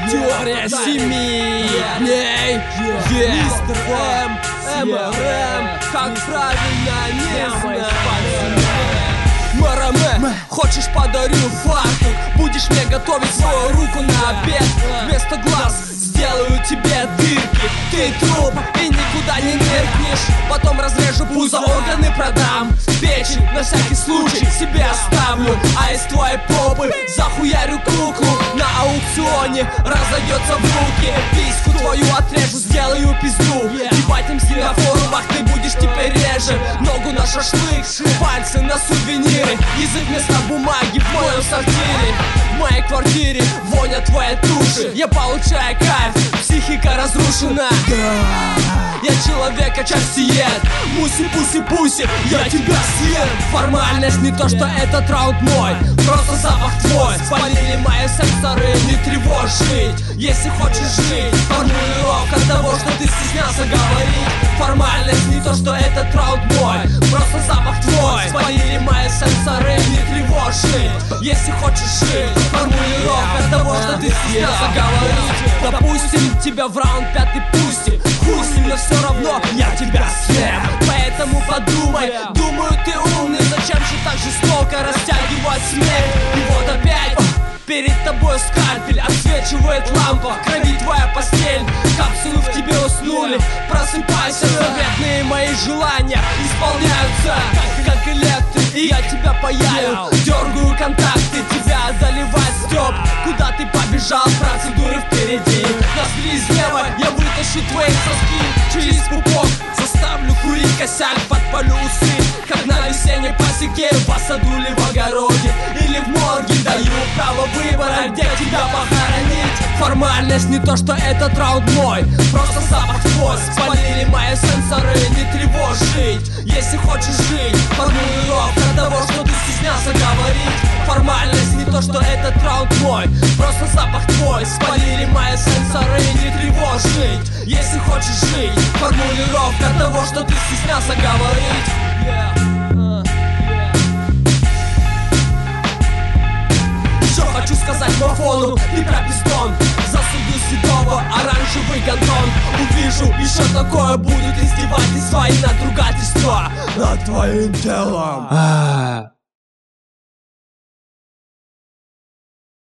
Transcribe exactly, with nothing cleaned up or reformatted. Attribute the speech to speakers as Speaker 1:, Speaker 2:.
Speaker 1: Теория семи дней. Мистер М, эм эр эм, как правильно, не знаю. Мараме, хочешь подарю фартук? Будешь мне готовить свою руку на обед. Вместо глаз сделаю тебе дырки. Ты труп и никуда не ныркнешь. Потом разрежу пузо, органы продам. Печень на всякий случай себе оставлю. А из твоей попы захуярю куклу. На аукционе разойдется в руки. Письку твою отрежу, сделаю пизду. Ебать эмси на форумах, ты будешь теперь реже. Ногу на шашлык, пальцы на сувениры. Язык вместо бумаги в моем сортире. В моей квартире воня твоей туши. Я получаю кайф, психика разрушена. Я человека частиет. Муси-пуси-пуси, я тебя съем. Формальность не то, что этот раунд мой. Просто запах твой. Спалили мои сенсоры, не тревожь жить. Если хочешь жить, формулировка того, что ты стеснялся говорить. Формальность не то, что этот раунд мой. Просто запах твой. Спалили мои сенсоры, не тревожь жить. Если хочешь жить, формулировка того, что ты стеснялся говорить. Допустим, тебя в раунд пятый пустим. Хуй с ним, но все равно я тебя съем. Поэтому подумай, думаю, ты умный. Зачем же так жестоко растягивать смерть? И вот опять перед тобой скальпель, отсвечивает лампа. В крови твоя постель, капсулы в тебе уснули. Просыпайся, заветные мои желания исполняются, как, как электрик. И я тебя паяю, дергаю контакты, тебя одолевает стёб. Куда ты побежал, процедуры впереди. Ноздри слева, я вытащу твои соски через пупок. Заставлю курить косяк, подпалю усы. Как на весенней посеке, в саду или в огороде, или в морге. Даю право выбора, где тебя похоронить. Формальность не то, что этот раунд мой. Просто запах твой. Спалили мои сенсоры, не тревожь жить. Если хочешь жить, формулировка того, что ты стеснялся говорить. Формальность не то, что этот раунд мой. Просто запах твой. Спалили мои сенсоры, не тревожь жить. Если хочешь жить, формулировка того, что ты стеснялся говорить. Yeah. Хочу сказать мафону, ты пропистон. Засуду седого, оранжевый гандон. Увижу еще такое, будут издевательства и надругательства над твоим телом.